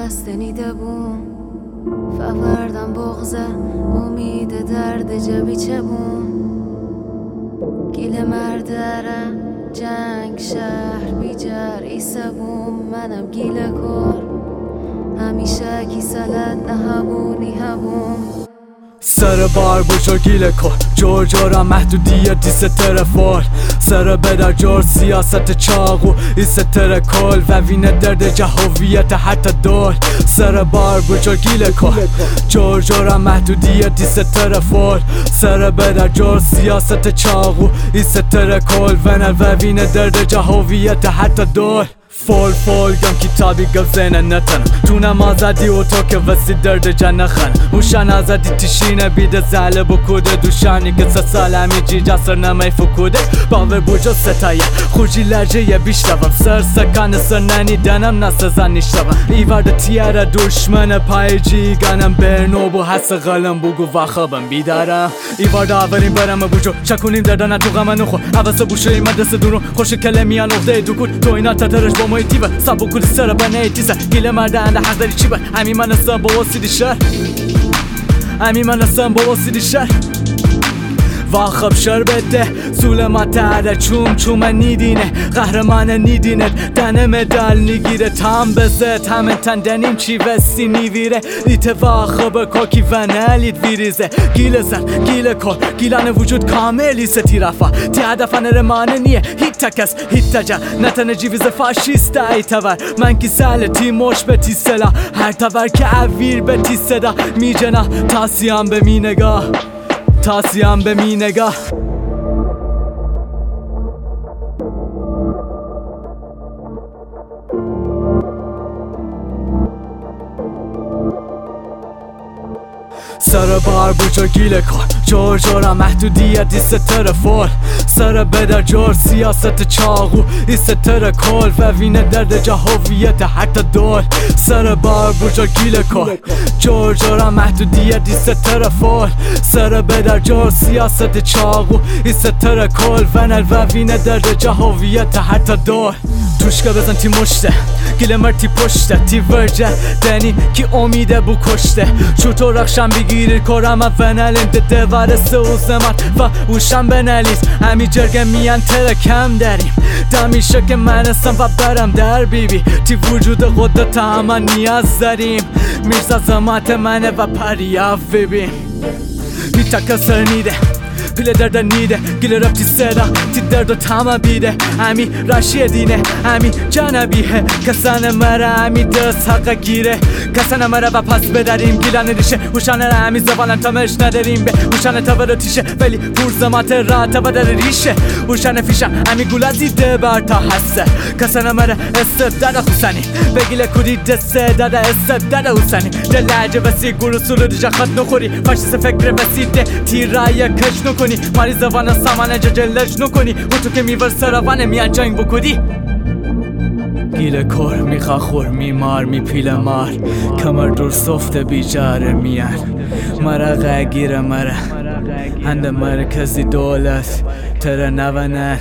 بسته نیده بوم فوردم بغزه امید درد جبی چه بوم گیل مردرم جنگ شهر بیجر ایسه بوم منم گیل کر همیشه کی سلت نهبونی هبوم سر بار بجا گیل کن جور محدودیت دیستر فال سر بدر جور سیاست چاقو ایستر کل و وینه درد جهویت حتی دول سر بار بجا گیل کن جور محدودیت دیستر فال سر بدر جور سیاست چاقو ایستر کل و وینه درد جهویت حتی دول فول گم کتابی گل زینه نتنم تو نمازدی و تو که وسی درد جنه خن موشن ازدی تشینه بیده زله بکوده دوشانی که 3 سال همی جی جسر نمی فکوده باور بوجا ستایه خوشی لرجه یه بیشتوم سر سکن سر ننی دنم نسزن نیشتوم ایورد تیاره دشمن پای جی گنم برنو بو حس غلم بگو وخبم بیدارم ایورد آوریم برم بوجو شکونیم دردن تو غم نخو عوض بوشه ای مدرس دورو خوش کلمیان اخده دوکود تو اینا تترش با مویتیبه سبو کلی سر بنه تیسه گیل مرده انده حق داری چی به همی من هستم با واسیدی شهر همی من هستم با واسیدی شهر واخب شربته ظلمت عره چوم نیدینه قهرمان نیدینت دنه مدال نگیره تام بزد همه تندنیم چی وستی نیویره لیت واخب کوکی و نلید ویریزه گیل زن گیل کن گیلان وجود کاملی ستی رفا تی هدفن رمانه نیه هیت تکس هیت تجا نتنه جیویز فاشیست ای تور من کی سال تی مش به تی سلا هر تور که اویر به تی صدا میجنا تاسیام به می نگاه تاسیام به می نگاه سر بار بوجا گیل کن جور محدودیت ایستر فول سر بدر جور سیاست چاقو ایستر کل و وینه درد جهویت حتی دول سر بار بوجا گیل کن جور محدودیت ایستر فول سر بدر جور سیاست چاقو ایستر کل و وینه درد جهویت حتی دول توشکا بزن تی مشته گیل مرتی پشته تی ورجه دنی کی امیده بو کشته چوتو رخشم بگیری کرم ونالین ده ورسه و زمت و اوشم بنالیز همی جرگه میان تره کم داریم دمیشه که من هستم و برم در بیبی تی وجود قدرت همه نیاز داریم میرزا زمات منه و پریاف ببین بیتا کسر نیده پیل درد نیده گیل رفتی صدا تی درد و تمام بیده همی راشی دینه همی جانبیه کسان مره همی دست حق گیره کسان مره و پس بداریم گیلان ریشه هوشانه را همی زبانن تمش نداریم به هوشانه تا برو تیشه ولی پرزمات را تا بدر ریشه هوشانه فیشه همی گولا دیده بر تا حسه کسان مره استبداد حسنی بگیله کودی دسته داده استبداد حسنی دلعجه وسی گورو سولو دیجا خط نخوری فاشیس فکر وسیده تیرای کش نکنی ماری زبان سامانه جلج نکنی و تو که میور سراوانه میان جنگ بکودی گیل کر میخوا خور میمار میپیل مار کمر دور سفت بیجاره میان مرا گیره مره هند مرکزی دولت تره نونن